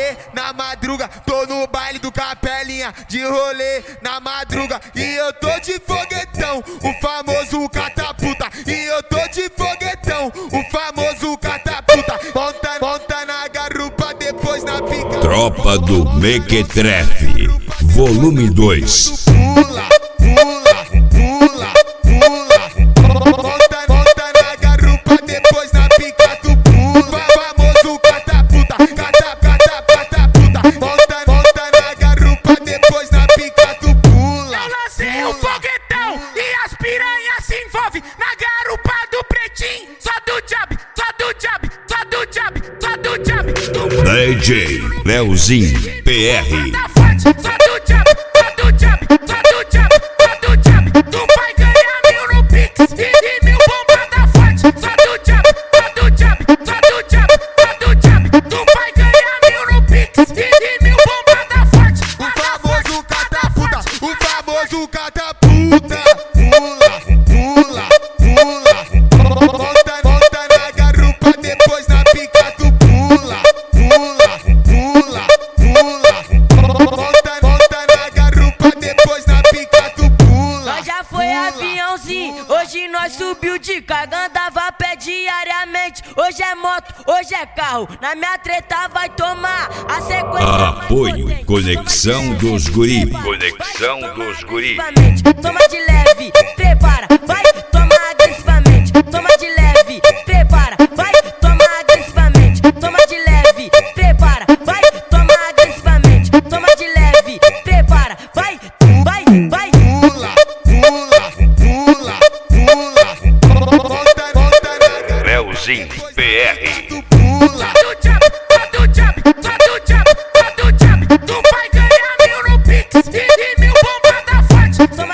rolê na madruga, tô no baile do Capelinha, de rolê na madruga. E eu tô de foguetão, o famoso catapulta. E eu tô de foguetão, o famoso catapulta. Monta na garupa, depois na pica. Tropa do Mequetrefe, volume 2. Pula, pula, pula, pula. Monta na garupa, depois na pica tu pula. Famoso catapulta, catapulta. Monta na garupa, depois na pica tu pula. Eu lancei o foguetão e as piranhas se envolvem na garupa do pretinho. Só do job, só do job, só do job, só do job. DJ Leozinho PR. Tá forte, só do job, só do job, só do job, só do job. Tu vai ganhar 1000 no Pix e 1000 bomba da forte. Só do job, só do job, só do job, só do job. Tu vai ganhar 1000 no Pix e 1000 bomba da forte. O famoso catapulta, o famoso catapulta. Pula, pula, pula. Monta na garupa, depois na pica tu pula. Pula, pula, pula. Monta na garupa, depois na pica tu pula. Nós já foi aviãozinho, hoje nós subiu de carga, andava a pé diariamente. Hoje é moto, hoje é carro, na minha treta vai tomar a sequência. Apoio e conexão dos guri. Conexão dos guri. Toma de leve, prepara, vai, toma agressivamente. Toma de leve, prepara, vai, toma agressivamente. Toma de leve, prepara, vai, toma agressivamente. Toma de leve, prepara, vai, vai. Pula, pula, pula, pula. Monta na garupa, Leozinho PR. tu pula. Só do job, só do job, só do job, só do job. Tu vai ganhar 1000 no Pix e 1000 bomba da forte.